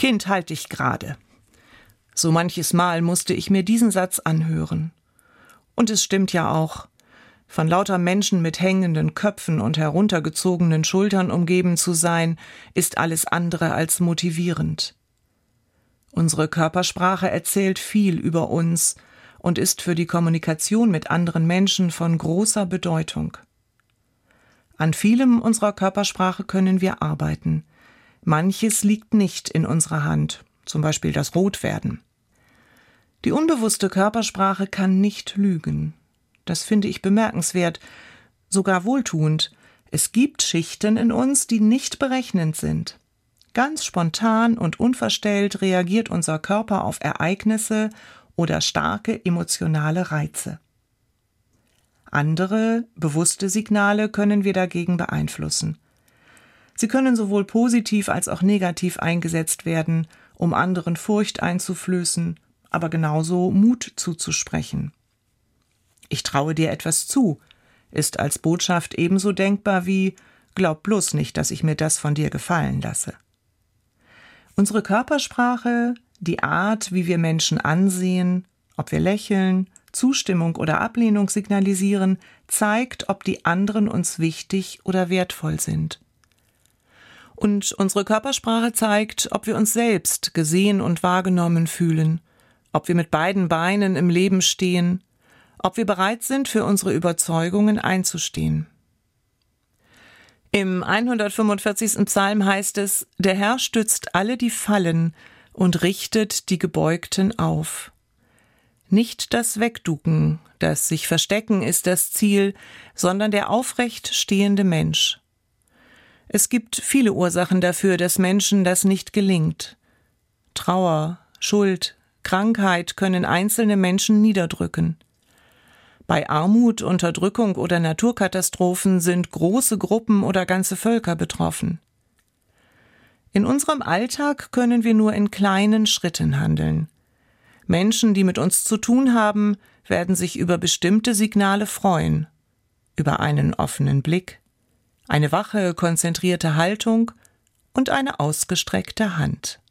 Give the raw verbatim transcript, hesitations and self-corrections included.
Kind, halt dich gerade. So manches Mal musste ich mir diesen Satz anhören. Und es stimmt ja auch. Von lauter Menschen mit hängenden Köpfen und heruntergezogenen Schultern umgeben zu sein, ist alles andere als motivierend. Unsere Körpersprache erzählt viel über uns und ist für die Kommunikation mit anderen Menschen von großer Bedeutung. An vielem unserer Körpersprache können wir arbeiten. Manches liegt nicht in unserer Hand, zum Beispiel das Rotwerden. Die unbewusste Körpersprache kann nicht lügen. Das finde ich bemerkenswert, sogar wohltuend. Es gibt Schichten in uns, die nicht berechnend sind. Ganz spontan und unverstellt reagiert unser Körper auf Ereignisse oder starke emotionale Reize. Andere, bewusste Signale können wir dagegen beeinflussen. Sie können sowohl positiv als auch negativ eingesetzt werden, um anderen Furcht einzuflößen, aber genauso Mut zuzusprechen. Ich traue dir etwas zu, ist als Botschaft ebenso denkbar wie glaub bloß nicht, dass ich mir das von dir gefallen lasse. Unsere Körpersprache, die Art, wie wir Menschen ansehen, ob wir lächeln, Zustimmung oder Ablehnung signalisieren, zeigt, ob die anderen uns wichtig oder wertvoll sind. Und unsere Körpersprache zeigt, ob wir uns selbst gesehen und wahrgenommen fühlen, ob wir mit beiden Beinen im Leben stehen, ob wir bereit sind, für unsere Überzeugungen einzustehen. Im hundertfünfundvierzigsten Psalm heißt es, der Herr stützt alle, die fallen, und richtet die Gebeugten auf. Nicht das Wegducken, das sich verstecken ist das Ziel, sondern der aufrecht stehende Mensch. Es gibt viele Ursachen dafür, dass Menschen das nicht gelingt. Trauer, Schuld, Krankheit können einzelne Menschen niederdrücken. Bei Armut, Unterdrückung oder Naturkatastrophen sind große Gruppen oder ganze Völker betroffen. In unserem Alltag können wir nur in kleinen Schritten handeln. Menschen, die mit uns zu tun haben, werden sich über bestimmte Signale freuen. Über einen offenen Blick, eine wache, konzentrierte Haltung und eine ausgestreckte Hand.